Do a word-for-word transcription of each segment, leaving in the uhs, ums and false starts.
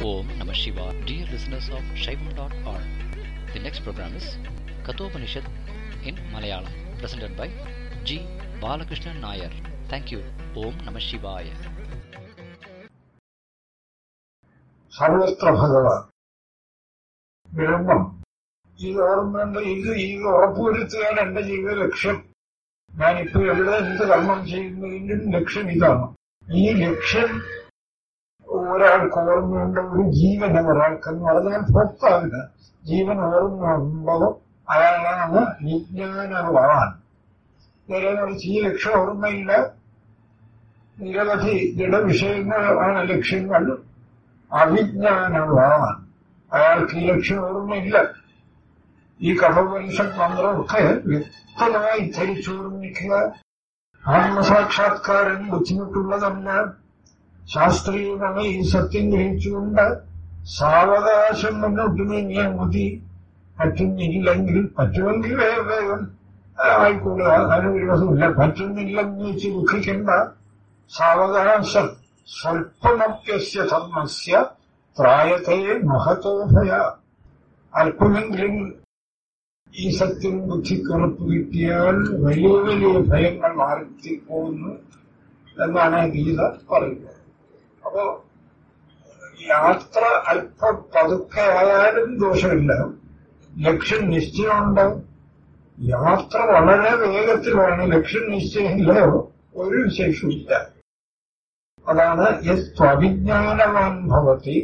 Om Namah Shivaya. Dear listeners of Shaivam dot org, the next program is Kathopanishad in Malayalam, presented by G. Balakrishnan Nair. Thank you. Om Namah Shivaya. സർവത്ര ഭഗവാൻ ബ്രഹ്മം. ഇത് ഓർമ്മയുണ്ട്. ഇത് ഇത് ഉറപ്പുവരുത്തുകയാണ് എന്റെ ജീവിത ലക്ഷ്യം. ഞാനിപ്പോ എവിടെ എന്ത് കർമ്മം ചെയ്യുന്നതിന്റെ ലക്ഷ്യം ഇതാണ്. ഈ ലക്ഷ്യം ഒരാൾക്ക് ഓർമ്മയുണ്ട്. ഒരു ജീവന് ഒരാൾക്കെന്ന് പറഞ്ഞാൽ ഭക്താവിന് ജീവൻ ഓർമ്മയുണ്ടോ അയാളാണ് വിജ്ഞാനവാൻ. നേരെ മറിച്ച് ഈ ലക്ഷ്യം ഓർമ്മയില്ല. നിരവധി ദൃഢവിഷയങ്ങളാണ് ലക്ഷ്യങ്ങൾ. അവിജ്ഞാനവാൻ അയാൾക്ക് ഈ ലക്ഷ്യം ഓർമ്മയില്ല. ഈ കഠോപനിഷത്ത് മന്ത്രമൊക്കെ വ്യക്തമായി ധരിച്ചോർമ്മിക്കുക. ആത്മസാക്ഷാത്കാരം ബുദ്ധിമുട്ടുള്ളതല്ല. ശാസ്ത്രീയമായി ഈ സത്യം ഗ്രഹിച്ചുകൊണ്ട് സാവകാശം മുന്നോട്ട് നീങ്ങിയാൽ മതി. പറ്റുന്നില്ലെങ്കിൽ പറ്റുമെങ്കിൽ വേഗം വേഗം ആയിക്കോളുക. അതിന് വിരോധമില്ല. പറ്റുന്നില്ലെന്ന് വെച്ച് ദുഃഖിക്കേണ്ട. സാവകാശം സ്വൽപ്പമപ്യസ്യ ധർമ്മസ്യ ത്രായത്തെ മഹതോ ഭയ. അല്പമെങ്കിലും ഈ സത്യം ബുദ്ധിക്കുറപ്പ് കിട്ടിയാൽ വലിയ വലിയ ഭയങ്ങൾ മാറിപ്പോകുന്നു എന്നാണ് ഗീത പറയുന്നത്. അപ്പോ യാത്ര അല്പം പതുക്കെ ആയാലും ദോഷമില്ല. ലക്ഷ്യം നിശ്ചയമുണ്ട്. യാത്ര വളരെ വേഗത്തിലാണ്. ലക്ഷ്യം നിശ്ചയമില്ല, ഒരു വിശേഷമില്ല. അതാണ് യസ്ത്വവിജ്ഞാനവാൻ ഭവതി.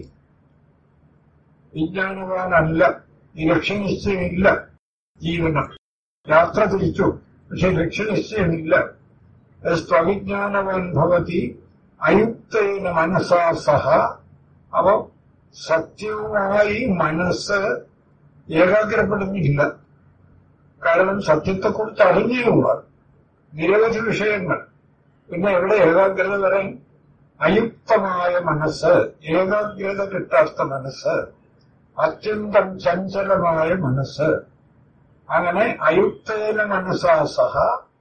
വിജ്ഞാനവാനല്ല, ഈ ലക്ഷ്യനിശ്ചയമില്ല ജീവനം. യാത്ര തിരിച്ചു, പക്ഷെ ലക്ഷ്യനിശ്ചയമില്ല. യസ്ത്വവിജ്ഞാനവാൻ ഭവതി അയുക്തേന മനസാ സഹ. അപ്പൊ സത്യവുമായി മനസ്സ് ഏകാഗ്രപ്പെടുന്നില്ല. കാരണം സത്യത്തെക്കുറിച്ച് അറിഞ്ഞുകൂട നിരവധി വിഷയങ്ങൾ. പിന്നെ എവിടെ ഏകാഗ്രത വരാൻ? അയുക്തമായ മനസ്സ്, ഏകാഗ്രത കിട്ടാത്ത മനസ്സ്, അത്യന്തം ചഞ്ചലമായ മനസ്സ്. അങ്ങനെ അയുക്തേന മനസാ സഹ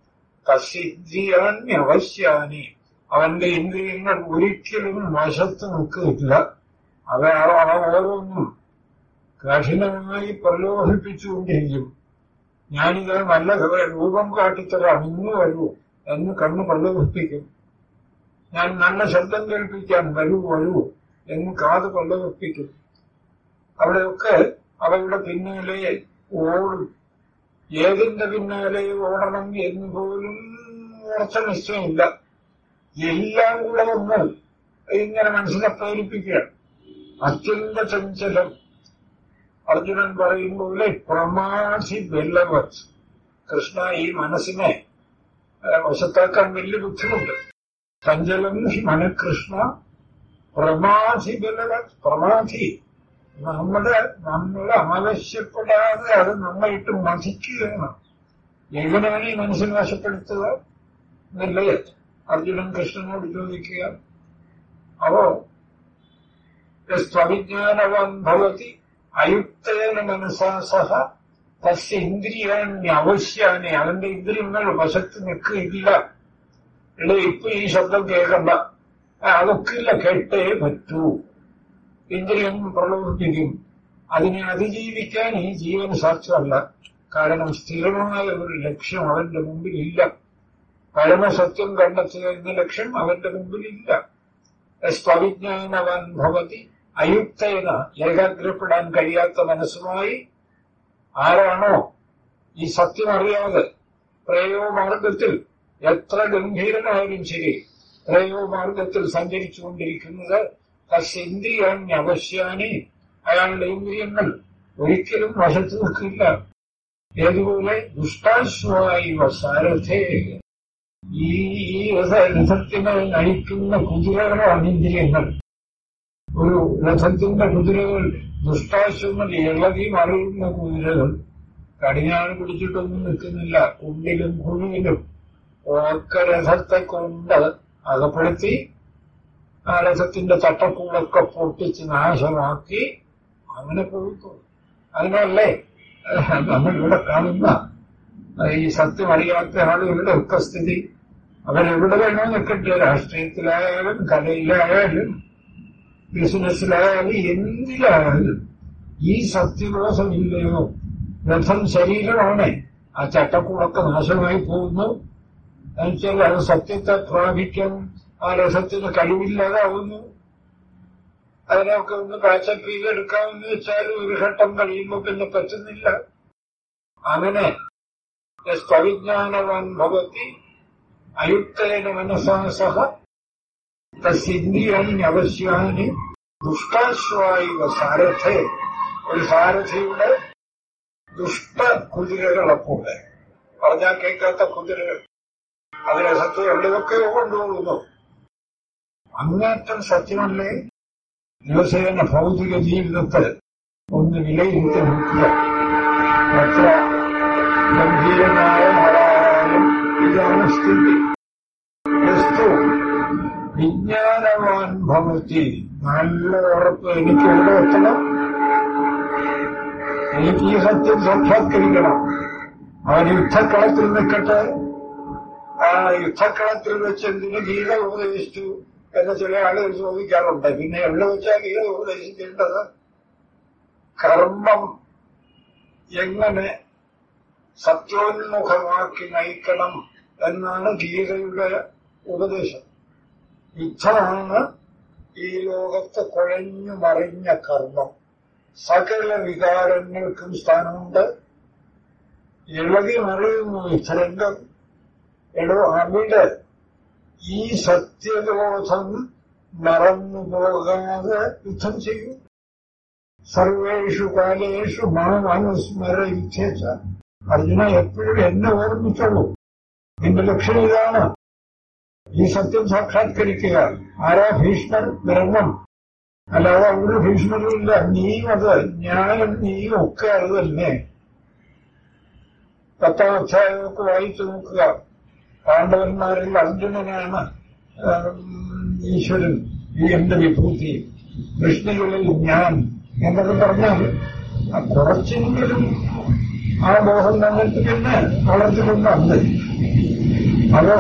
തസിദ്ധിയാന്യവശ്യാനി. അവന്റെ ഇന്ദ്രിയങ്ങൾ ഒരിക്കലും വശത്ത് നിൽക്കില്ല. അവ അവ ഓരോന്നും കഠിനമായി പ്രലോഭിപ്പിച്ചുകൊണ്ടിരിക്കും. ഞാനിത് നല്ല രൂപം കാട്ടിത്തരാം, ഇന്ന് വരൂ എന്ന് കണ്ണ് പ്രലോഭിപ്പിക്കും. ഞാൻ നല്ല ശബ്ദം കേൾപ്പിക്കാൻ വരൂ വരൂ എന്ന് കാത് പ്രലോഭിപ്പിക്കും. അവിടെയൊക്കെ അവയുടെ പിന്നാലെ ഓടും. ഏതിന്റെ പിന്നാലെ ഓടണം എന്ന് പോലും ഉറച്ച നിശ്ചയമില്ല. എല്ലാം കൂടെ ഒന്ന് ഇങ്ങനെ മനസ്സിനെ പ്രേരിപ്പിക്കുകയാണ്. അത്യന്ത ചഞ്ചലം. അർജുനൻ പറയും പോലെ പ്രമാധി ബലവത്. കൃഷ്ണ, ഈ മനസ്സിനെ വശത്താക്കാൻ വലിയ ബുദ്ധിമുട്ട്. ചഞ്ചലം മനകൃഷ്ണ പ്രമാധി ബലവത്. പ്രമാധി നമ്മുടെ നമ്മൾ ആവശ്യപ്പെടാതെ അത് നമ്മളിട്ട് മതിക്കുകയാണ്. എങ്ങനെയാണ് ഈ മനസ്സിനെ വശപ്പെടുത്തുക എന്നല്ലേ അർജുനൻ കൃഷ്ണനോട് ചോദിക്കുക. അപ്പോ സ്വവിജ്ഞാനവാൻ ഭവതി അയുക്തേന മനസാ സഹ തസ്യ ഇന്ദ്രിയാണി അവശ്യാനെ. അവന്റെ ഇന്ദ്രിയങ്ങൾ വശത്ത് നിൽക്കുകയില്ല. ഇവിടെ ഇപ്പൊ ഈ ശബ്ദം കേൾക്കണ്ട, അതൊക്കെ ഇല്ല, കേട്ടേ പറ്റൂ. ഇന്ദ്രിയം പ്രലോഭിപ്പിക്കും. അതിനെ അതിജീവിക്കാൻ ഈ ജീവൻ സാധ്യമല്ല. കാരണം സ്ഥിരമായ ഒരു ലക്ഷ്യം അവന്റെ മുമ്പിലില്ല. പരമസത്യം കണ്ടെത്തുക എന്ന ലക്ഷ്യം അവന്റെ മുമ്പിലില്ല. സ്വവിജ്ഞാനവാൻ ഭവതി അയുക്തേന. ഏകാഗ്രപ്പെടാൻ കഴിയാത്ത മനസ്സുമായി ആരാണോ ഈ സത്യം അറിയാതെ പ്രയോ മാർഗത്തിൽ എത്ര ഗംഭീരനായാലും ശരി പ്രയോ മാർഗത്തിൽ സഞ്ചരിച്ചുകൊണ്ടിരിക്കുന്നത്, തസ്യ ഇന്ദ്രിയാണി അവശ്യാനി. അയാളുടെ ഇന്ദ്രിയങ്ങൾ ഒരിക്കലും വശത്ത് നിൽക്കില്ല. ഏതുപോലെ ദുഷ്ടാശ്വായി സാരഥേ. ഈ ഈ രഥത്തിനെ നയിക്കുന്ന കുതിരകളാണ് ഇന്ദ്രിയങ്ങൾ. ഒരു രഥത്തിന്റെ കുതിരകൾ ദുഷ്ടാശ്വങ്ങൾ ഇളകി മറിയുന്ന കുതിരകൾ. കടിഞ്ഞാണ് പിടിച്ചിട്ടൊന്നും നിൽക്കുന്നില്ല. കുണ്ടിലും കുഴിയിലും ഒക്കെ രഥത്തെ കൊണ്ട് അകപ്പെടുത്തി ആ രഥത്തിന്റെ ചട്ടക്കൂടൊക്കെ പൊട്ടിച്ച് നാശമാക്കി അങ്ങനെ പോകുന്നു. അതിനല്ലേ നമ്മളിവിടെ കാണുന്ന ഈ സത്യം അറിയാത്ത ആളുകളുടെ ഒക്കെ സ്ഥിതി. അവരെവിടെ വേണോ നിൽക്കട്ടെ, രാഷ്ട്രീയത്തിലായാലും കലയിലായാലും ബിസിനസ്സിലായാലും എന്തിലായാലും ഈ സത്യബോധമില്ലയോ? രഥം ശരീരമാണ്, ആ ചട്ടക്കൂടൊക്കെ നാശമായി പോകുന്നു. എന്നുവെച്ചാൽ അത് സത്യത്തെ പ്രാപിക്കാൻ ആ രഥത്തിന് കഴിവില്ലാതാവുന്നു. അതിനൊക്കെ ഒന്ന് കാച്ചപ്പ് ചെയ്തെടുക്കാമെന്ന് വെച്ചാൽ ഒരു ഘട്ടം കഴിയുമ്പോൾ പിന്നെ പറ്റുന്നില്ല. അങ്ങനെ സ്വവിജ്ഞാനവാൻ ഭവതി അയുക്തേന മനസാ സഹ തസ്യേന്ദ്രിയാണി അവശ്യാനി ദുഷ്ടാശ്വായിവ സാരഥേ. ഒരു സാരഥിയുടെ ദുഷ്ട കുതിരകളെ പോലെ, പറഞ്ഞാൽ കേൾക്കാത്ത കുതിരകൾ, അതിനെ സത്യം എവിടെയൊക്കെ കൊണ്ടുപോകുന്നു. അങ്ങേറ്റം സത്യമല്ലേ? ദിവസേന ഭൗതിക ജീവിതത്തിൽ ഒന്ന് വിലയിരുത്തി നോക്കുക. എത്ര ഗംഭീരമായ മലയാളം ഇതാണ് സ്ഥിതി. ക്രിസ്തു വിജ്ഞാനവാൻ ഭവതി. നല്ല ഉറപ്പ്, എനിക്ക് എവിടെ എത്തണം? എനിക്ക് ഈ സത്യം സാക്ഷാത്കരിക്കണം. അവൻ യുദ്ധക്കളത്തിൽ നിൽക്കട്ടെ. ആ യുദ്ധക്കളത്തിൽ വെച്ച് എന്തിന് ഗീത ഉപദേശിച്ചു എന്ന് ചില ആളുകൾ ചോദിക്കാറുണ്ട്. പിന്നെ എവിടെ വെച്ചാൽ ഗീത ഉപദേശിക്കേണ്ടത്? കർമ്മം എങ്ങനെ സത്യോന്മുഖമാക്കി നയിക്കണം എന്നാണ് ഗീതയുടെ ഉപദേശം. യുദ്ധമാണ് ഈ ലോകത്ത് കുഴഞ്ഞു മറിഞ്ഞ കർമ്മം. സകല വികാരങ്ങൾക്കും സ്ഥാനമുണ്ട്. ഇളകി മറിയുന്നു യുദ്ധരംഗം. എടോ, അവിടെ ഈ സത്യബോധം മറന്നു പോകാതെ യുദ്ധം ചെയ്യൂ. സർവേഷു കാലേഷു മാം അനുസ്മര യുദ്ധേച്ച. അർജുന, എപ്പോഴും എന്നെ ഓർമ്മിച്ചുള്ളൂ. നിന്റെ ലക്ഷ്യം ഇതാണ്, ഈ സത്യം സാക്ഷാത്കരിക്കുക. ആരാ ഭീഷ്മർ? ബ്രഹ്മം. അല്ലാതെ ഒരു ഭീഷ്മരുമില്ല. നീയും അത്, ഞാനും നീയും ഒക്കെ അത് തന്നെ. പത്താം അധ്യായമൊക്കെ വായിച്ചു നോക്കുക. പാണ്ഡവന്മാരിൽ അർജുനനാണ് ഈശ്വരൻ, ഈ എന്റെ വിഭൂതി, കൃഷ്ണകളിൽ ഞാൻ എന്നൊക്കെ പറഞ്ഞാൽ കുറച്ചെങ്കിലും ആ ബോധം ഞങ്ങൾക്ക് പിന്നെ വളർത്തിക്കൊണ്ടുണ്ട്. അതോ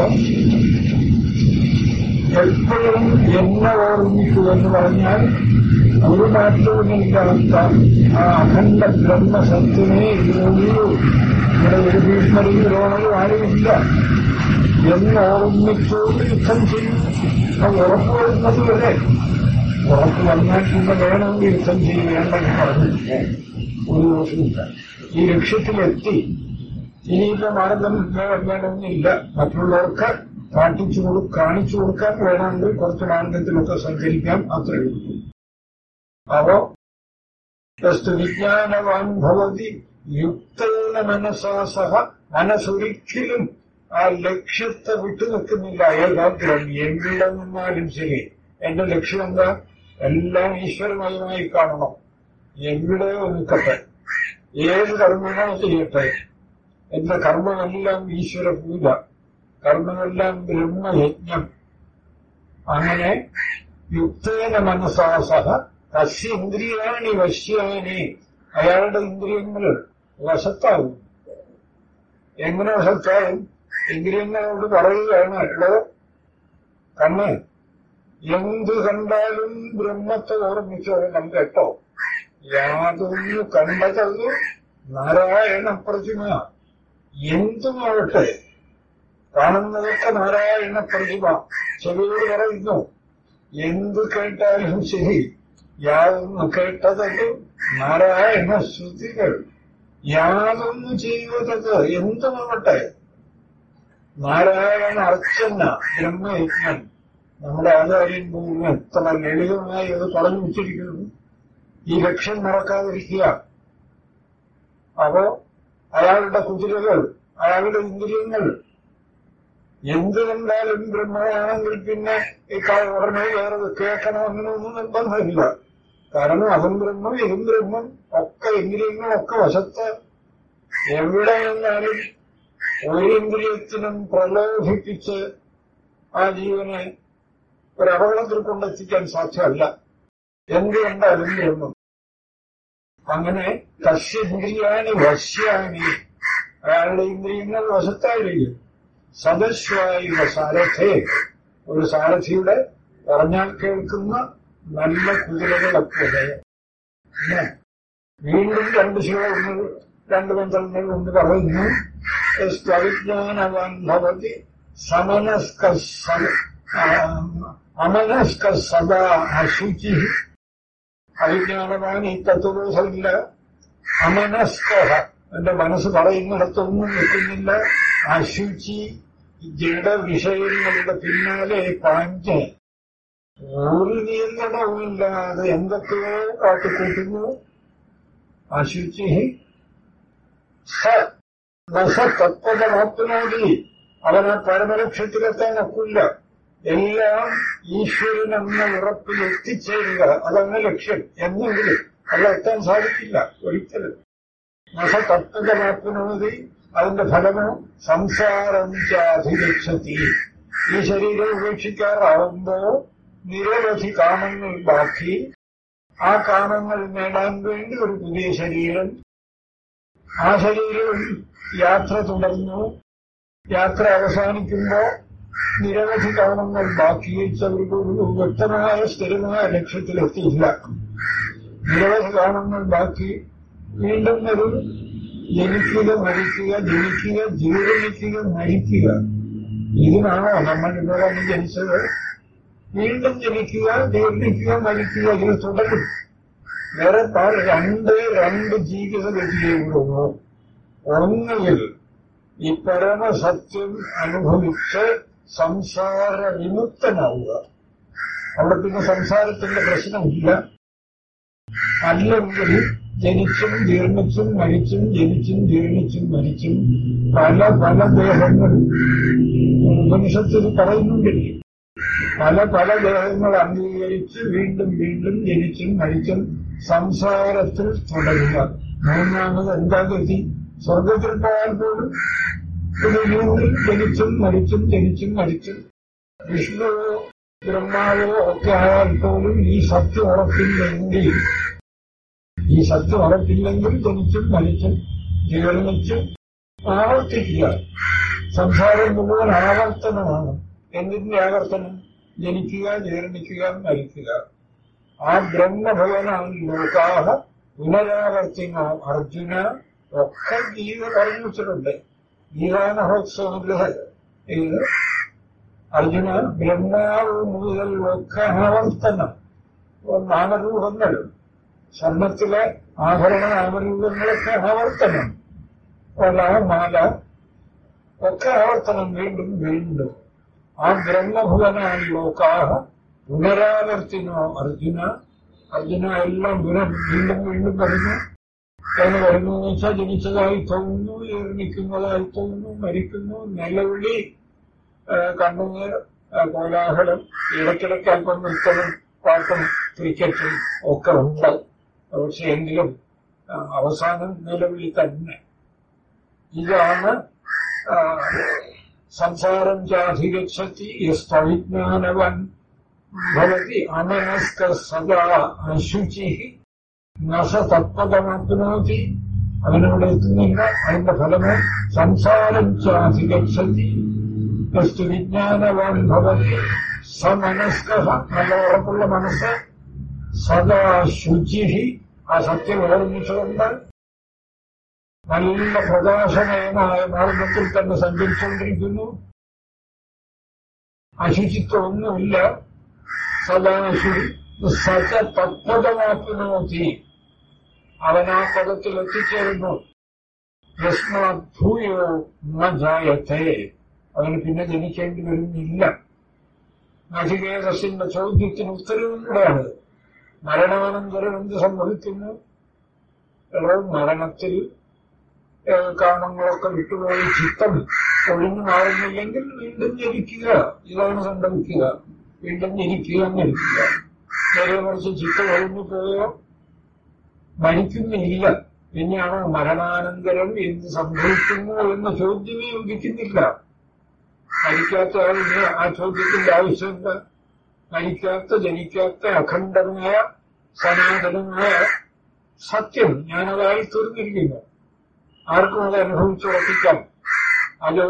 എപ്പോഴും എന്നെ ഓർമ്മിക്കുമെന്ന് പറഞ്ഞാൽ ഒരു മാറ്റവുമില്ലാത്ത ആ അഖണ്ഡ ബ്രഹ്മസത്യനെ ഇതിനുള്ളൂ. ഇവിടെ ഒരു ഭീഷ്മരും ദ്രോണരും ആരുമില്ല. എന്ന് ഓർമ്മിച്ചുകൊണ്ട് യുദ്ധം ചെയ്യും. അത് ഉറപ്പ് വരുന്നത് വരെ. ഉറപ്പ് വന്നാൽ പിന്നെ വേണമെങ്കിൽ യുദ്ധം ചെയ്യേണ്ടെന്ന് പറഞ്ഞില്ല. ഒരു ദോഷമില്ല. ഈ ലക്ഷ്യത്തിലെത്തി. ഇനിയിപ്പോ മാർഗം വേണമെന്നില്ല. മറ്റുള്ളവർക്ക് കാട്ടിച്ചു കൊടു കാണിച്ചു കൊടുക്കാൻ വേണമെങ്കിൽ കുറച്ച് മാർഗത്തിലൊക്കെ സഞ്ചരിക്കാം. അത്രയേ ഉള്ളൂ. അപ്പോ വിജ്ഞാനവാൻ ഭവതി യുക്തേന മനസാ സഹ. മനസ്സൊരിക്കലും ആ ലക്ഷ്യത്തെ വിട്ടുനിൽക്കുന്നില്ല. ഏകാഗ്രം എവിടെ നിന്നാലും ശരി. എന്റെ ലക്ഷ്യം എന്താ? എല്ലാം ഈശ്വരമയമായി കാണണം. എവിടെയോ നിൽക്കട്ടെ, ഏത് കർമ്മമോ ചെയ്യട്ടെ. എന്റെ കർമ്മമെല്ലാം ഈശ്വര പൂജ, കർമ്മമെല്ലാം ബ്രഹ്മയജ്ഞം. അങ്ങനെ യുക്തേന മനസാ സഹ തസ്യ ഇന്ദ്രിയാണി വശ്യാനി. അയാളുടെ ഇന്ദ്രിയങ്ങൾ വശത്താവും. എങ്ങനെ വശത്താവും? ഇന്ദ്രിയങ്ങളോട് പറയുകയാണ്, ഉള്ളത് കണ്ണ് എന്ത് കണ്ടാലും ബ്രഹ്മത്തെ ഓർമ്മിച്ചോളണം കേട്ടോ. യാതൊന്നു കണ്ടതത് നാരായണ പ്രതിമ. എന്തുമാവട്ടെ, കാണുന്നതൊക്കെ നാരായണ പ്രതിമ. ചെവിയോട് പറയുന്നു, എന്ത് കേട്ടാലും ശരി, യാതൊന്നു കേട്ടതത് നാരായണ ശ്രുതികൾ. യാതൊന്നു ചെയ്യുന്നത് എന്തുമാവട്ടെ നാരായണ അർച്ചന ബ്രഹ്മയജ്ഞം. നമ്മുടെ ആചാര്യൻ പോലും എത്ര ലളിതമായി അത് പറഞ്ഞു വെച്ചിരിക്കുന്നു. ഈ ലക്ഷ്യം മറക്കാതിരിക്കുക. അപ്പോ അയാളുടെ കുതിരകൾ, അയാളുടെ ഇന്ദ്രിയങ്ങൾ എന്ത് കണ്ടാലും ബ്രഹ്മമാണെങ്കിൽ പിന്നെ ഈ ഉടനെ വേറെ കേൾക്കണം അങ്ങനെയൊന്നും നിർബന്ധമില്ല. കാരണം അതും ബ്രഹ്മം ഇതും ബ്രഹ്മം ഒക്കെ ഇന്ദ്രിയങ്ങളൊക്കെ വശത്ത്. എവിടെ നിന്നാലും ഒരു ഇന്ദ്രിയത്തിനും പ്രലോഭിപ്പിച്ച് ആ ജീവനെ ഒരപകടത്തിൽ കൊണ്ടെത്തിക്കാൻ സാധ്യമല്ല. എന്ത് കണ്ടാലും ബ്രഹ്മം. അങ്ങനെ തസ്യേന്ദ്രിയാണി വശ്യാനി. അയാളുടെ ഇന്ദ്രിയങ്ങൾ വശത്തായിരിക്കും. സദസ്വായി സാരഥേ. ഒരു സാരഥിയുടെ പറഞ്ഞാൽ കേൾക്കുന്ന നല്ല കുതിരകളെ പോലെ. വീണ്ടും രണ്ട് ശ്ലോകങ്ങൾ രണ്ട് മന്ത്രങ്ങൾ കൊണ്ട് പറയുന്നു. സ്വവിജ്ഞാനവാൻ ഭവതി സമനസ്ക അമനസ്ക സദാ അശുചി. അവിജ്ഞാനവാൻ ഈ തത്വബോധമില്ല. അമനസ്ക, എന്റെ മനസ്സ് പറയുന്നിടത്തൊന്നും നിൽക്കുന്നില്ല. അശുചി, ജഡവിഷയങ്ങളുടെ പിന്നാലെ പാഞ്ച് ഒരു നിയന്ത്രണവുമില്ലാതെ എന്തൊക്കെയോ കാട്ടിക്കൂട്ടുന്നു. അശുചി സ തത്വമാത്മനോടി, അവനെ പരമലക്ഷ്യത്തിലെത്താൻ ഒക്കില്ല. എല്ലാം ഈശ്വരൻ എന്ന ഉറപ്പിൽ എത്തിച്ചേരുക, അതാണ് ലക്ഷ്യം. എന്നെങ്കിലും അല്ല എത്താൻ സാധിക്കില്ല ഒരിക്കലും. നസ തത്വമാത്മനോടി, അതിന്റെ ഫലമോ സംസാരം ചാധിരക്ഷതി. ഈ ശരീരം ഉപേക്ഷിക്കാറാവുമ്പോ നിരവധി കാമങ്ങൾ ബാക്കി. ആ കാമങ്ങൾ നേടാൻ വേണ്ടി ഒരു പുതിയ ശരീരം. ആ ശരീരം യാത്ര തുടർന്നു. യാത്ര അവസാനിക്കുമ്പോ നിരവധി കാമങ്ങൾ ബാക്കി വെച്ചവർക്ക് ഒരു വ്യക്തമായ സ്ഥിരമായ ലക്ഷ്യത്തിലെത്തിയില്ല. നിരവധി കാമങ്ങൾ ബാക്കി. വീണ്ടും ഒരു ജനിക്കുക, മരിക്കുക, ജനിക്കുക, ജീർണിക്കുക, മരിക്കുക. ഇതിനാണോ നമ്മൾ ഇവിടെ ജനിച്ചത്? വീണ്ടും ജനിക്കുക, ജീർണിക്കുക, മരിക്കുക, ഇത് തുടരും. വേറെ പാൽ രണ്ട് രണ്ട് ജീവിത ഗതിയുള്ളൂ. ഒന്നുകിൽ ഈ പരമസത്യം അനുഭവിച്ച് സംസാര വിമുക്തനാവുക, അവിടെ പിന്നെ സംസാരത്തിന്റെ പ്രശ്നമില്ല. അല്ലെങ്കിൽ ജനിച്ചും ജീർണിച്ചും മരിച്ചും ജനിച്ചും ജീർണിച്ചും മരിച്ചും പല പല ദേഹങ്ങൾ ഉപനിഷത്തിൽ പറയുന്നുണ്ടല്ലേ. പല പല ദേഹങ്ങൾ അംഗീകരിച്ച് വീണ്ടും വീണ്ടും ജനിച്ചും മരിച്ചും സംസാരത്തിൽ തുടരുക. മൂന്നാമത് എന്താ ഗതി? സ്വർഗത്തിൽ പോയാൽ പോലും ഒരു യൂണിൽ ജനിച്ചും മരിച്ചും ജനിച്ചും മരിച്ചും വിഷ്ണുവോ ബ്രഹ്മാവോ ഒക്കെ ആയാൽ പോലും ഈ സത്യം ഉറപ്പില്ലെങ്കിൽ ഈ സത്യം ഉറപ്പില്ലെങ്കിൽ ജനിച്ചും മരിച്ചും ജീർണിച്ചും ആവർത്തിക്കുക. സംസാരം മുഴുവൻ ആവർത്തനമാണ്. എന്തിന്റെ ആവർത്തനം? ജനിക്കുക, ജീർണിക്കുക, മരിക്കുക. ആ ബ്രഹ്മഭവനാണ് ലോകാഹ പുനരാവർത്തിനോ അർജുന. ഒക്കെ ഗീത പറഞ്ഞു വെച്ചിട്ടുണ്ട്. ഗീതാമഹോത്സവത്തില് ഇത് അർജുന ബ്രഹ്മാവ് മുതൽ ഒക്കെ ആവർത്തനം. നാമരൂപങ്ങൾ, സ്വർണത്തിലെ ആഭരണ നാമരൂപങ്ങളൊക്കെ ആവർത്തനം. വല, മാല ഒക്കെ ആവർത്തനം, വീണ്ടും വീണ്ടും. ആ ബ്രഹ്മഭുവനാണ് ലോകാഹ പുനരാവർത്തിനോ അർജുന. അർജുന എല്ലാം പുനർ വീണ്ടും വീണ്ടും വരുന്നു. എന്ന് വരുന്നു എന്ന് വെച്ചാൽ ജനിച്ചതായി തോന്നുന്നു, ജീർണിക്കുന്നതായി തോന്നുന്നു, മരിക്കുന്നു, നിലവിളി, കണ്ണുനീർ, കോലാഹലം, ഇടയ്ക്കിടയ്ക്ക് അല്പം നൃത്തവും പാട്ടും ക്രിക്കറ്റും ഒക്കെ ഉണ്ട്. പക്ഷെ എങ്കിലും അവസാനം നിലവിളി തന്നെ. ഇതാണ് സംസാരം ചാധിഗച്ഛതി യസ്തവിജ്ഞാനവൻ ഭവതി അമനസ്ക സദാ അശുചി നസ തത്പദമാപ്നോതി. അവനവിടെ എത്തുന്നില്ല. അതിന്റെ ഫലമോ സംസാരം ചാധിഗച്ഛതി യസ്തു വിജ്ഞാനവാൻ ഭവതി സമനസ്ക, നല്ല ഉറപ്പുള്ള മനസ്സ്, സദാ ശുചി, ആ സത്യം ഓർമ്മിച്ചുകൊണ്ട് നല്ല പ്രകാശമയമായ മാർഗത്തിൽ തന്നെ സഞ്ചരിച്ചുകൊണ്ടിരിക്കുന്നു. അശുചിത്വമൊന്നുമില്ല. സദാശുചി സച തത്പദമാപ്നോതി. അവനാ പദത്തിൽ എത്തിച്ചേരുന്നു. യസ്മാത് ഭൂയോ ന ജായത്തെ. അവന് പിന്നെ ജനിക്കേണ്ടി വരുന്നില്ല. നചികേതസിന്റെ ചോദ്യത്തിന് ഉത്തരവിലൂടെയാണ്. മരണാനന്തരം എന്ത് സംഭവിക്കുന്നു? മരണത്തിൽ കാമങ്ങളൊക്കെ വിട്ടുപോയി ചിത്തം ഒഴിഞ്ഞു മാറുന്നില്ലെങ്കിൽ വീണ്ടും ജനിക്കുക. ഇതാണ് സംഭവിക്കുക. വീണ്ടും ജനിക്കുക, മരിക്കുക. നേരെ മറിച്ച് ചിത്തം ഒഴിഞ്ഞു പോയോ മരിക്കുന്നില്ല. പിന്നെയാണോ മരണാനന്തരം എന്ത് സംഭവിക്കുന്നു എന്ന ചോദ്യമേ ഉദിക്കുന്നില്ല. മരിക്കാത്ത ആളിന് ആ ചോദ്യത്തിന്റെ ആവശ്യമുണ്ട്. മരിക്കാത്ത, ജനിക്കാത്ത, അഖണ്ഡമായ, സനാതനമായ സത്യം ഞാനതായി തീർന്നിരിക്കുന്നു. ആർക്കും അത് അനുഭവിച്ചുറപ്പിക്കാം. അതോ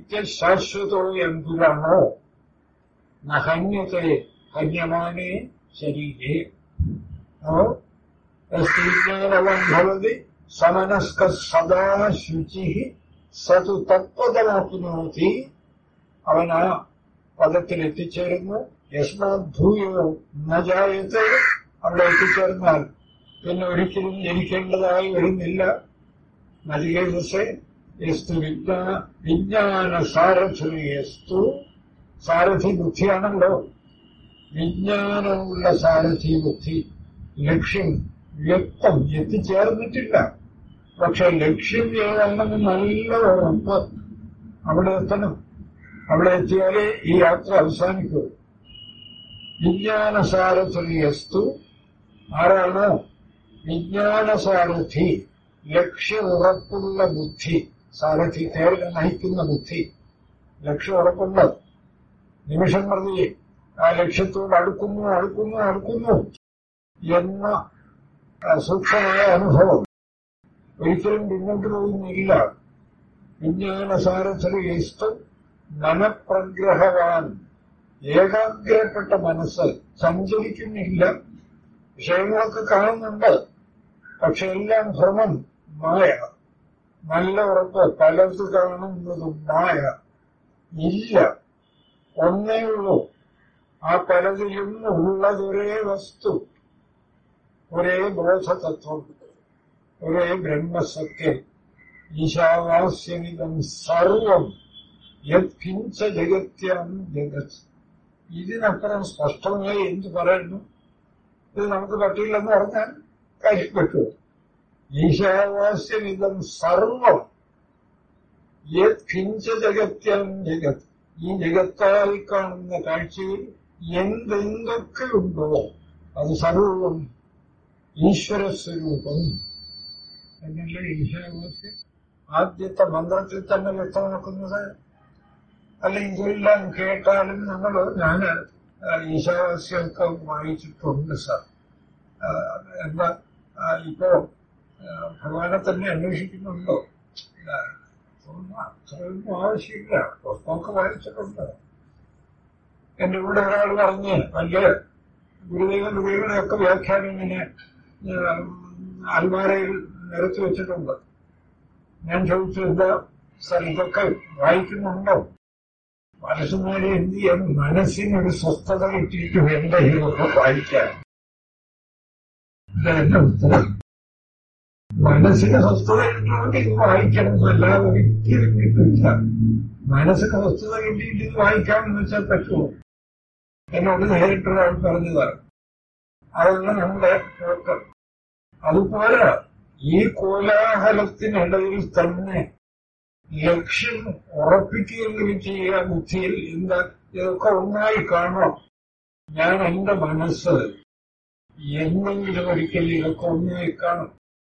നിത്യശാശ്വതോ എന്തുരാണോ നഹന്യത്തെ ഹന്യമാനെ ശരീരേ. അപ്പോ സ്ത്രീജ്ഞാനവം ഭവതി സമനസ്ക സദാ ശുചി സതു തത്പദമാപ്നോതി. അവൻ ആ പദത്തിൽ എത്തിച്ചേരുന്നു. യസ്മാദ്ഭൂയോ ന ജായത്തെ. അവിടെ എത്തിച്ചേർന്നാൽ പിന്നെ ഒരിക്കലും ജനിക്കേണ്ടതായി വരുന്നില്ല. നചികേതസേ യസ്തു വിജ്ഞാ വിജ്ഞാന സാരഥിയസ്തു. സാരഥി ബുദ്ധിയാണല്ലോ. വിജ്ഞാനമുള്ള സാരഥി ബുദ്ധി. ലക്ഷ്യം വ്യക്തം എത്തിച്ചേർന്നിട്ടില്ല. പക്ഷെ ലക്ഷ്യം ഏതാണെന്ന് നല്ല ഉറപ്പ്. അവിടെ എത്തണം. അവിടെ എത്തിയാലേ ഈ യാത്ര അവസാനിക്കൂ. വിജ്ഞാനസാരഥിയസ്തു. ആരാണോ വിജ്ഞാനസാരഥി, ലക്ഷ്യ ഉറപ്പുള്ള ബുദ്ധി. സാരഥി തേരിനെ നയിക്കുന്ന ബുദ്ധി, ലക്ഷ്യം ഉറപ്പുള്ള. നിമിഷം പ്രതി ആ ലക്ഷ്യത്തോട് അടുക്കുന്നു അടുക്കുന്നു അടുക്കുന്നു എന്ന സൂക്ഷ്മമായ അനുഭവം. ഒരിക്കലും പിന്നോട്ട് പോകുന്നില്ല. വിജ്ഞാനസാരഥിയസ്തു മനഃപ്രഗ്രഹവാൻ. ഏകാഗ്രപ്പെട്ട മനസ്സ് സഞ്ചരിക്കുന്നില്ല. വിഷയങ്ങളൊക്കെ കാണുന്നുണ്ട്, പക്ഷെ എല്ലാം ഭ്രമം, മായ. നല്ല ഉറപ്പ് പലത് കാണുന്നതും മായ. ഇല്ല, ഒന്നേ ഉള്ളൂ. ആ പലതിലും ഉള്ളതൊരേ വസ്തു, ഒരേ ബോധതത്വം, ഒരേ ബ്രഹ്മസത്യം. ഈശാവാസ്യമിതം സർവം യത്കിഞ്ച ജഗത്യാം ജഗത്. ഇതിനപ്പുറം സ്പഷ്ടമായി എന്ത് പറയുന്നു? ഇത് നമുക്ക് പറ്റില്ലെന്ന് പറഞ്ഞാൽ കാര്യപ്പെട്ടു. ഈശാവാസ്യമിതം സർവം യത്കിഞ്ച ജഗത്യാം ജഗത്. ഈ ജഗത്താൽ കാണുന്ന കാഴ്ചയിൽ എന്തെന്തൊക്കെയുണ്ടോ അത് സർവം ഈശ്വരസ്വരൂപം എന്നല്ല ഈശാവാസ്യം ആദ്യത്തെ മന്ത്രത്തിൽ തന്നെ വ്യക്തമാക്കുന്നത്. അല്ലെങ്കിൽ എല്ലാം കേട്ടാലും നമ്മൾ, ഞാൻ ഈശാവാസ്യമൊക്കെ വായിച്ചിട്ടുണ്ട് സാർ. എന്താ ഇപ്പോ ഭഗവാനെ തന്നെ അന്വേഷിക്കുന്നുണ്ടോ? അത്രയൊന്നും ആവശ്യമില്ല. പുസ്തകമൊക്കെ വായിച്ചിട്ടുണ്ട്. എന്റെ കൂടെ ഒരാൾ പറഞ്ഞ് വലിയ ഗുരുദേവൻ ഗുരുദേവനെയൊക്കെ വ്യാഖ്യാനം ഇങ്ങനെ അൽമാരയിൽ നിരത്തി വെച്ചിട്ടുണ്ട്. ഞാൻ ചോദിച്ചു, എന്താ സാർ ഇതൊക്കെ വായിക്കുന്നുണ്ടോ? മനസ്സിനേരെ എന്ത് ചെയ്യാൻ? മനസ്സിനൊരു സ്വസ്ഥത കിട്ടിയിട്ട് വേണ്ട ഇതൊക്കെ വായിക്കാൻ. ഇതെന്നെ ഉത്തരം. മനസ്സിന് സ്വസ്ഥത കിട്ടണമെങ്കിൽ ഇത് വായിക്കണം എന്നല്ലാതെ ഒരിക്കലും കിട്ടില്ല. മനസ്സിന് സ്വസ്ഥത കിട്ടിയിട്ട് ഇത് വായിക്കാമെന്ന് വെച്ചാൽ പറ്റുമോ? എന്നോട് നേരിട്ടൊരാൾ പറഞ്ഞതാണ്. അതൊന്നും നമ്മുടെ നോക്കം. അതുപോലെ ഈ കോലാഹലത്തിനിടയിൽ തന്നെ ലക്ഷ്യം ഉറപ്പിക്കുകയും ചെയ്യുക. ബുദ്ധിയിൽ എന്താ ഇതൊക്കെ ഒന്നായി കാണണം. ഞാൻ എന്റെ മനസ്സ് എന്നെങ്കിലും ഒരിക്കൽ ഇതൊക്കെ ഒന്നായി കാണും.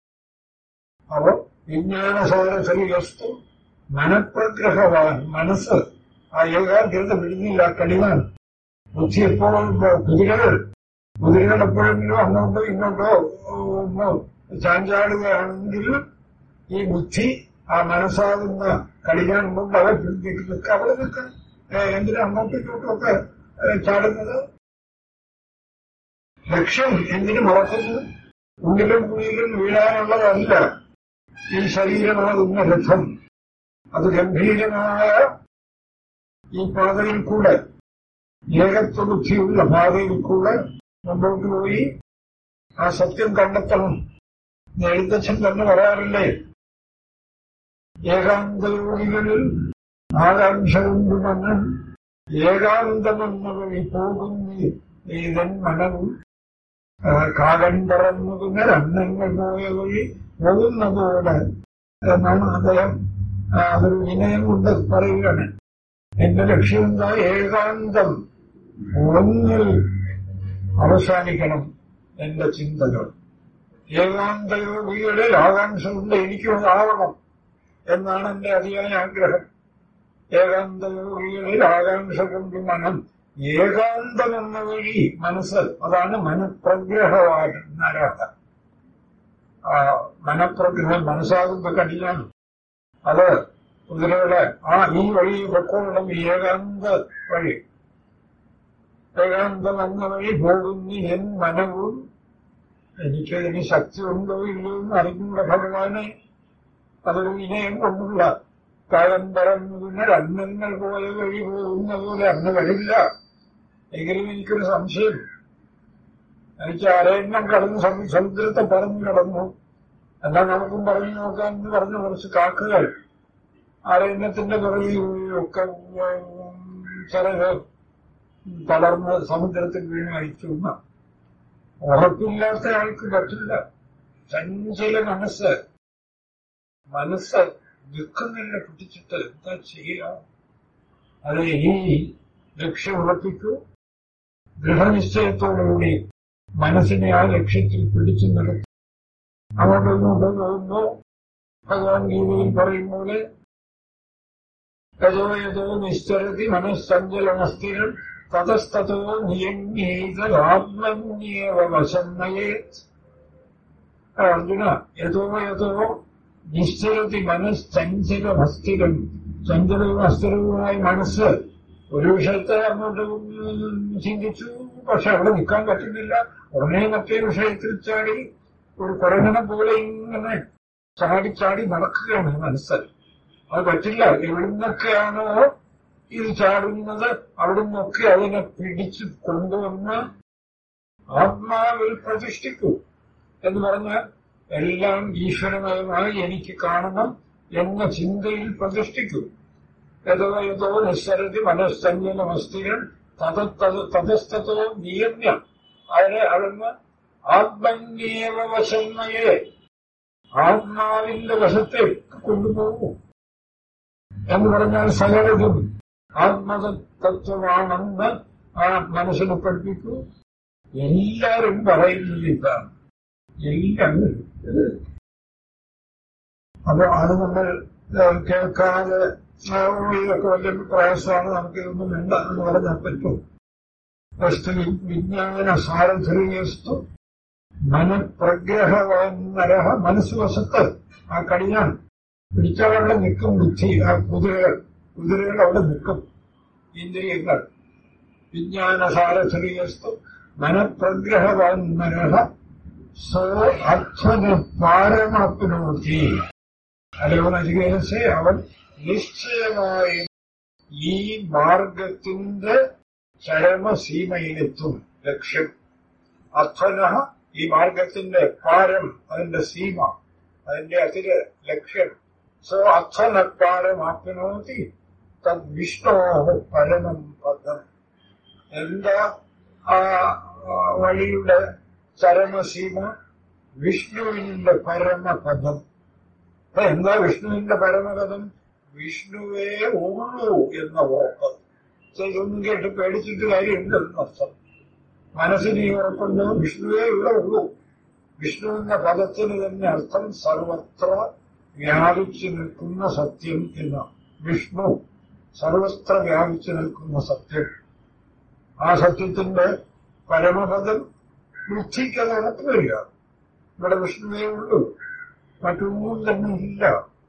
അപ്പോൾ വിജ്ഞാനസാരഥി വസ്തു മനഃപ്രഗ്രഹവാൻ. മനസ്സ് ആ ഏകാഗ്രത വിടുന്നില്ല, കടിവാണ്. ബുദ്ധി എപ്പോഴും കുതിരകൾ കുതിരകൾ എപ്പോഴെങ്കിലും അങ്ങോട്ടോ ഇങ്ങോട്ടോ ഒന്നോ ചാഞ്ചാടുകയാണെങ്കിൽ ഈ ബുദ്ധി ആ മനസ്സാകുന്ന കടിഞ്ഞാൻ കൊണ്ട് അവ നിൽക്കുക. അവിടെ നിൽക്കുക. എന്തിനാ അങ്ങോട്ടും ഇങ്ങോട്ടുമൊക്കെ ചാടുന്നത്? ലക്ഷ്യം എന്തിനു മറക്കുന്നു? ഉള്ളിലും കുഴിയിലും വീഴാനുള്ളതല്ല ഈ ശരീരമാകുന്ന രഥം. അത് ഗംഭീരമായ ഈ പാതയിൽ കൂടെ, ഏകത്വ ബുദ്ധിയുള്ള പാതയിൽ കൂടെ മുമ്പോട്ട് പോയി ആ സത്യം കണ്ടെത്തണം. എഴുത്തച്ഛൻ തന്നെ പറയാറില്ലേ, ഏകാന്തയോഗികളിൽ ആകാംക്ഷ കൊണ്ടുവന്ന് ഏകാന്തമെന്ന വഴി പോകുന്നു ഏതൻ മനവും കാകണ്ടറന്നുകുന്ന രണ്ടങ്ങൾ പോയ വഴി പോകുന്നതോടെ എന്നാണ് അദ്ദേഹം അതൊരു വിനയം കൊണ്ട് പറയുകയാണ്. എന്റെ ലക്ഷ്യം എന്താ? ഏകാന്തം ഒന്നിൽ അവസാനിക്കണം എന്റെ ചിന്തകൾ. ഏകാന്തയോഗികളിൽ ആകാംക്ഷ കൊണ്ട് എനിക്കും ആവണം എന്നാണ് എന്റെ അതിയായ ആഗ്രഹം. ഏകാന്തയോഗികളിൽ ആകാംക്ഷ കൊണ്ട് മനം ഏകാന്തമെന്ന വഴി മനസ്സ്, അതാണ് മനഃപ്രഗ്രഹമാണ്. നരഹ ആ മനഃപ്രഗ്രഹം മനസ്സാകുമ്പോ കടിയാണ്. അത് കുതിരയുടെ ആ ഈ വഴി പൊക്കോളം ഈ ഏകാന്ത വഴി. ഏകാന്തം എന്ന വഴി പോകുന്നു എൻ മനവും. എനിക്കതിന് ശക്തി ഉണ്ടോ ഇല്ലയോ എന്ന് അറിഞ്ഞുള്ള ഭഗവാനെ അതൊരു വിനയം കൊണ്ടുള്ള കാലം പറയുന്നതിന് അന്നങ്ങൾ പോയ വഴി പോകുന്ന പോലെ അന്ന് വരില്ല. എങ്കിലും എനിക്കൊരു സംശയം. എനിക്ക് അരയന്നം കടന്ന് സമുദ്രത്തെ പറഞ്ഞു കടന്നു, എന്നാൽ നമുക്കും പറഞ്ഞു നോക്കാം എന്ന് പറഞ്ഞ കുറച്ച് കാക്കകൾ അരയന്നത്തിന്റെ പുറകിൽ ഒക്കെ ചിറക് തളർന്ന് സമുദ്രത്തിൽ വീണ് അയച്ചു. ഉറപ്പില്ലാത്ത ആൾക്ക് പറ്റില്ല. ചഞ്ചല മനസ്സ് മനസ്സ് നിൽക്കുന്നില്ല, പിടിച്ചിട്ട് എന്താ ചെയ്യുക? അത് ഈ ലക്ഷ്യം ഉറപ്പിക്കൂ. ദൃഢനിശ്ചയത്തോടുകൂടി മനസ്സിനെ ആ ലക്ഷ്യത്തിൽ പിടിച്ചു നിർത്തി അങ്ങോട്ട് ഇങ്ങോട്ട് പോകുമ്പോ ഭഗവാൻ ഗീതയിൽ പറയും പോലെ യഥോ യഥോ നിശ്ചരതി മനസ്സഞ്ചലമസ്ഥിരം തതസ്തോ നിയമ്യേതആത്മന്യേവ വശന്നയേത്. അർജുന, യഥോ യഥോ നിശ്ചരതി മനസ്സഞ്ചലമസ്ഥിരം. ചഞ്ചലവും അസ്ഥിരവുമായ മനസ്സ് ഒരു വിഷയത്തെ അങ്ങോട്ട് ചിന്തിച്ചു, പക്ഷെ അവിടെ നിൽക്കാൻ പറ്റുന്നില്ല. ഉടനെ മറ്റേ വിഷയത്തിൽ ചാടി ഒരു കുരങ്ങനെ പോലെ ഇങ്ങനെ ചാടി ചാടി നടക്കുകയാണ് മനസ്സ്. അത് പറ്റില്ല. എവിടുന്നൊക്കെയാണോ ഇത് ചാടുന്നത് അവിടുന്നൊക്കെ അതിനെ പിടിച്ചു കൊണ്ടുവന്ന് ആത്മാവിൽ പ്രതിഷ്ഠിക്കൂ എന്ന് പറഞ്ഞാൽ എല്ലാം ഈശ്വരമയമായി എനിക്ക് കാണണം എന്ന ചിന്തയിൽ പ്രതിഷ്ഠിക്കൂ. യഥോ യഥോ നിസ്സരതി മനസ്സഞ്ജനമസ്ഥിരം തതസ്തോ നിയമ്യ. അതിനെ അവിടുന്ന് ആത്മന്യേവ വശന്നയെ, ആത്മാവിന്റെ വശത്തെ കൊണ്ടുപോകും എന്ന് പറഞ്ഞാൽ സകലതും ആത്മതത്വമാണെന്ന് ആ മനസ്സിനെ പഠിപ്പിക്കൂ. എല്ലാവരും പറയുന്നത് ഇതാണ്. എല്ലാവരും. അപ്പൊ അത് നമ്മൾ കേൾക്കാതെ ഇതൊക്കെ വലിയ പ്രയാസമാണ്, നമുക്കിതൊന്നും വേണ്ട എന്ന് പറഞ്ഞാൽ പറ്റും. വസ്തു വിജ്ഞാന സാരഥിയസ്തു മനഃപ്രഗ്രഹവന്നരഹ. മനസ്സ് വശത്ത് ആ കടിഞ്ഞാൻ പിടിച്ചവരുടെ നിൽക്കും ബുദ്ധി. ആ കുതിരകൾ കുതിരകൾ അവിടെ നിൽക്കും. ഇന്ദ്രിയങ്ങൾ വിജ്ഞാന സാരഥിയസ്തു മനഃപ്രഗ്രഹവന്നരഹ സോ അച്ഛന പാരമാപ്നോതി. അല്ലയോ നചികേതസേ, അവൻ നിശ്ചയമായും ഈ മാർഗത്തിന്റെ ചരമസീമയിലെത്തും. ലക്ഷ്യം അർത്ഥന, ഈ മാർഗത്തിന്റെ പാരം, അതിന്റെ സീമ, അതിന്റെ അതിര് ലക്ഷ്യം. സോ അർത്ഥന പാരമാപ്നോതി തദ് വിഷ്ണോ പരമം പദം. എന്താ ആ വഴിയുടെ ചരമസീമ? വിഷ്ണുവിന്റെ പരമപദം. അപ്പൊ എന്താ വിഷ്ണുവിന്റെ പരമപദം? വിഷ്ണുവേ ഉള്ളൂ എന്ന ഉറപ്പ്. ഇതൊന്നും കേട്ട് പേടിച്ചിട്ട് കാര്യമുണ്ടെന്നർത്ഥം. മനസ്സിന് ഈ ഉറപ്പുണ്ട്, വിഷ്ണുവേ ഇവിടെ ഉള്ളൂ. വിഷ്ണു എന്ന പദത്തിന് തന്നെ അർത്ഥം സർവത്ര വ്യാപിച്ചു നിൽക്കുന്ന സത്യം എന്ന. വിഷ്ണു സർവത്ര വ്യാപിച്ചു നിൽക്കുന്ന സത്യം. ആ സത്യത്തിന്റെ പരമപദം ബുദ്ധിക്കത് ഉറപ്പ് വരിക. ഇവിടെ വിഷ്ണുവേ ഉള്ളൂ, മറ്റൊന്നും തന്നെ ഇല്ല.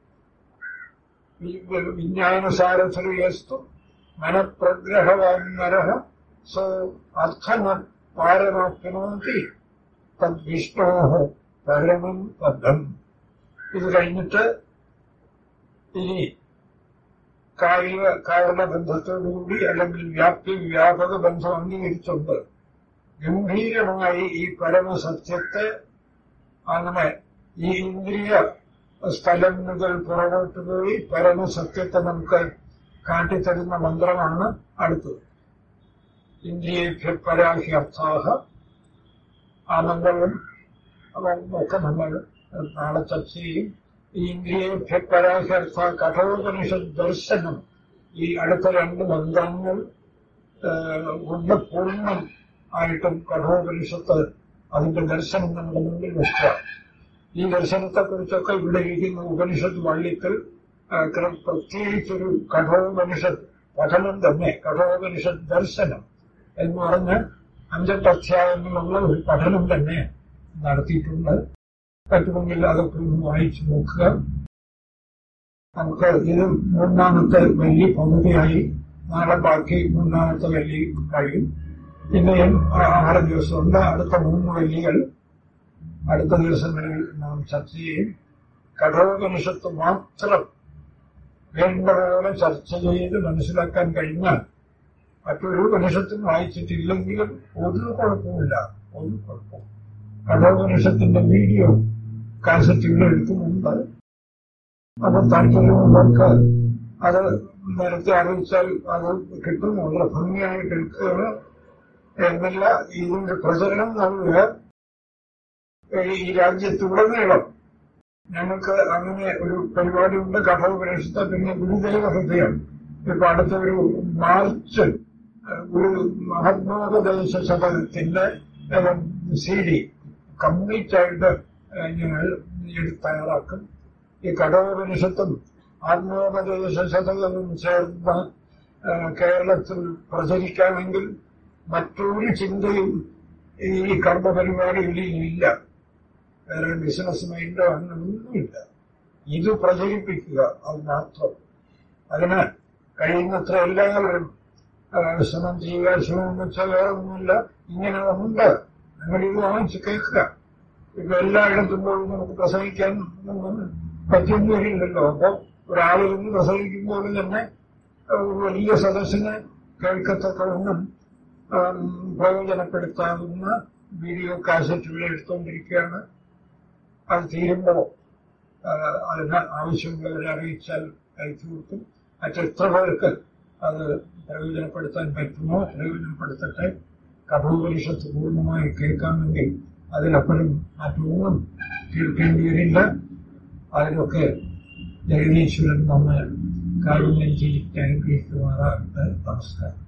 വിജ്ഞാനസാരഥിയസ്തു മനഃപ്രഗ്രഹവന്നരഹ സോ അർത്ഥന പാരമാപ്നോതി തദ് വിഷ്ണോ പരമം പദം. ഇത് കഴിഞ്ഞിട്ട് ഇനി കാര്യ കാരണബന്ധത്തോടുകൂടി അല്ലെങ്കിൽ വ്യാപ്തി വ്യാപക ബന്ധം അംഗീകരിച്ചുകൊണ്ട് ഗംഭീരമായി ഈ പരമസത്യത്തെ അങ്ങനെ ഈ ഇന്ദ്രിയ സ്ഥലം മുതൽ പുറകോട്ട് പോയി പരമസത്യത്തെ നമുക്ക് കാട്ടിത്തരുന്ന മന്ത്രമാണ് അടുത്തത്. ഇന്ദ്രിയേഭ്യ പരാഹ്യർത്ഥാഹ. ആ മന്ത്രവും ഒക്കെ നമ്മൾ നാളെ ചർച്ച ചെയ്യും. ഈ ഇന്ദ്രിയേഭ്യ പരാഹ്യർത്ഥ കഠോപനിഷത് ദർശനം, ഈ അടുത്ത രണ്ട് മന്ത്രങ്ങൾ കൊണ്ട് പൂർണ്ണം ആയിട്ടും കഠോപനിഷത്ത് അതിന്റെ ദർശനം നമ്മുടെ മുന്നിൽ വെക്കുക. ഈ ദർശനത്തെക്കുറിച്ചൊക്കെ ഇവിടെ ഇരിക്കുന്ന ഉപനിഷത്ത് വള്ളിക്കൽ പ്രത്യേകിച്ചൊരു കഠോപനിഷത്ത് പഠനം തന്നെ, കഠോപനിഷത്ത് ദർശനം എന്ന് പറഞ്ഞ് അഞ്ചെട്ട് അധ്യായങ്ങളുള്ള ഒരു പഠനം തന്നെ നടത്തിയിട്ടുണ്ട്. പറ്റുമെങ്കിൽ അതൊക്കെ ഒന്ന് വായിച്ചു നോക്കുക. നമുക്ക് ഇത് മൂന്നാമത്തെ വലിയ പകുതിയായി. നാളെ ബാക്കി മൂന്നാമത്തെ വലിയ കഴിയും. പിന്നെയും ആറ് ദിവസമുണ്ട്. അടുത്ത മൂന്ന് വല്ലികൾ അടുത്ത ദിവസങ്ങളിൽ നാം ചർച്ച ചെയ്യും. കഠോപനിഷത്ത് മാത്രം വേണ്ട പോലെ ചർച്ച ചെയ്ത് മനസ്സിലാക്കാൻ കഴിഞ്ഞാൽ മറ്റൊരു ഉപനിഷത്തും വായിച്ചിട്ടില്ലെങ്കിലും ഒരു കുഴപ്പമില്ല, ഒരു കുഴപ്പം. കഠോപനിഷത്തിന്റെ വീഡിയോ കാസറ്റുകൾ എടുക്കുന്നുണ്ട്. അപ്പൊ താല്പര്യമുള്ളവർക്ക് അത് നേരത്തെ അറിയിച്ചാൽ അത് കിട്ടും. വളരെ ഭംഗിയായിട്ട് എടുക്കുകയാണ് എന്നല്ല, ഇതിന്റെ പ്രചരണം നൽകുക ഈ രാജ്യത്തുടനീളം. ഞങ്ങൾക്ക് അങ്ങനെ ഒരു പരിപാടിയുണ്ട്. കഠോപനിഷത്ത്, പിന്നെ ഗുരുദേവ ഹൃദയം. ഇപ്പൊ അടുത്ത ഒരു മാർച്ച് ഒരു മഹാത്മോപദേശ ശതകത്തിന്റെ സി ഡി കംപ്ലീറ്റ് ആയിട്ട് ഞങ്ങൾ എടുത്ത് തയ്യാറാക്കും. ഈ കഠോപനിഷത്തും ആത്മോപദേശ ശതകവും ചേർന്ന് കേരളത്തിൽ പ്രചരിക്കാമെങ്കിൽ മറ്റൊരു ചിന്തയും ഈ കർമ്മപരിപാടികളിൽ ഇല്ല. വേറെ ബിസിനസ് മൈൻഡോ അങ്ങനൊന്നുമില്ല. ഇത് പ്രചരിപ്പിക്കുക, അത് മാത്രം. അതിന് കഴിയുന്നത്ര എല്ലാവരും ശ്രമം ചെയ്യുക. ശ്രമം എന്ന് വെച്ചാൽ വേറെ ഒന്നുമില്ല, ഇങ്ങനെ ഉണ്ട്, ഞങ്ങളിത് വാങ്ങിച്ച് കേൾക്കുക. ഇപ്പൊ എല്ലായിടത്തും പോയി നമുക്ക് പ്രസംഗിക്കാൻ പറ്റുന്ന വരില്ലല്ലോ. അപ്പൊ ഒരാളിരുന്ന് പ്രസംഗിക്കുമ്പോൾ തന്നെ വലിയ സദസ്സിനെ കേൾക്കത്തക്കവണ്ണം പ്രയോജനപ്പെടുത്താവുന്ന വീഡിയോ കാസറ്റുകൾ എടുത്തുകൊണ്ടിരിക്കുകയാണ്. അത് തീരുമ്പോൾ അതിന് ആവശ്യമുള്ളവരെ അറിയിച്ചാൽ അയച്ചു കൊടുക്കും. മറ്റെത്ര പേർക്ക് അത് പ്രയോജനപ്പെടുത്താൻ പറ്റുമോ പ്രയോജനപ്പെടുത്തട്ടെ. കഠോപനിഷത്ത് പൂർണ്ണമായി കേൾക്കാമെങ്കിൽ അതിലപ്പോഴും മറ്റൊന്നും കേൾക്കേണ്ടി വരില്ല. അതിലൊക്കെ ജഗദീശ്വരൻ നമ്മെ കാരുണ്യം ചെയ്തിട്ട് അനുഗ്രഹിക്കുമാറാകട്ടെ. നമസ്കാരം.